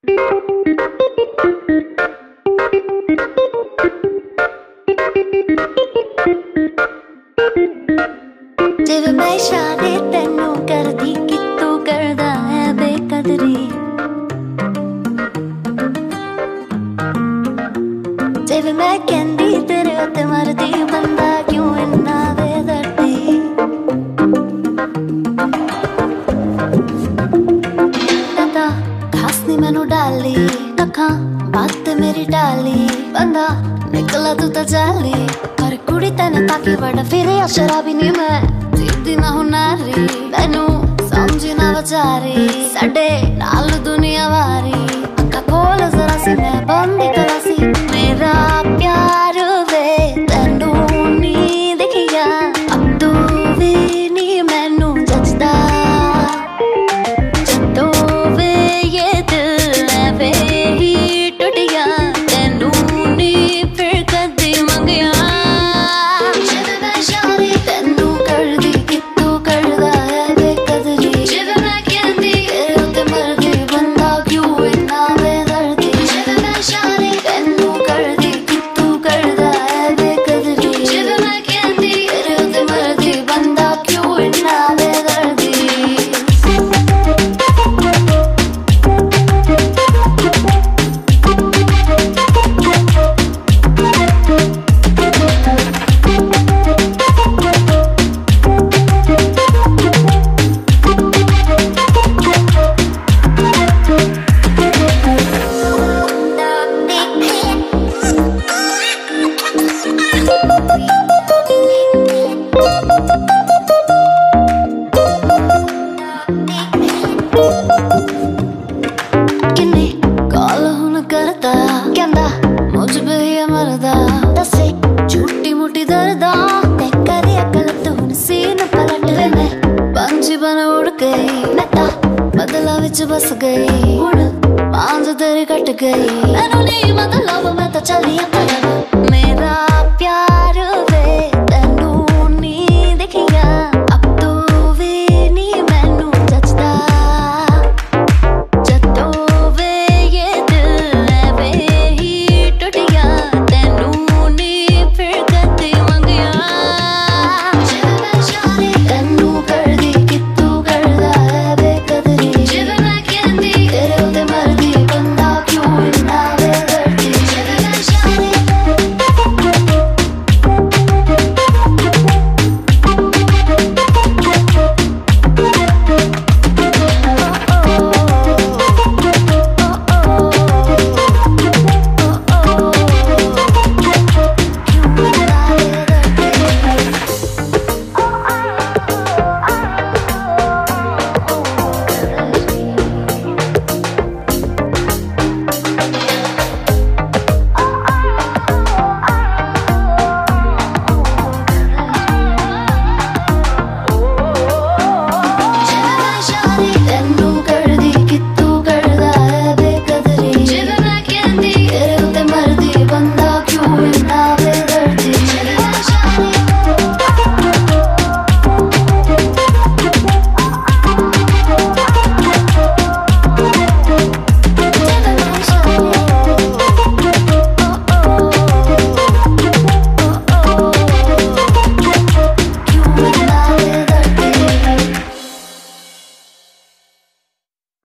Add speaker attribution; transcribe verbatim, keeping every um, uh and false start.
Speaker 1: जिव मैं इशारे तेनू कर दी कि तू करदा है बेकदरी। जिव मैं कहंदी तेरे उत्ते मरदी बंदा क्यों इन्ना बेदर्दी। पता खास नी मैनू डाली अखां बात मेरी डाली बंदा निकला तू तो जाली। पर कुड़ी तेने ताकि बड़ा फिरे शराबी नी मैं जीती ना हूं नारी। मैनू समझी ना बचारी साडे नाल दुनिया वारी। अक्का खोल जरा सी मैं बंदी करा सी मेरा प्यार वे तेनू नी दिखिया अब तू भी नी मैनू जचदा। जदों वे ये दिल ऐवे ही टुटिया तेनू नी फिर कदी मंगिया। किन्नी कॉल हुन करदा कहंदा मुझ पे ही मरदा। दसे झूठी मोटी दर्दा ते करे अकल तू हुन सीन पलट ले। मैं पंछी बन उड़ गई मैं ता बदला विच बस गई। हुन मांझ तेरी कट गई मैनू नहीं मतलब मैं तो चली।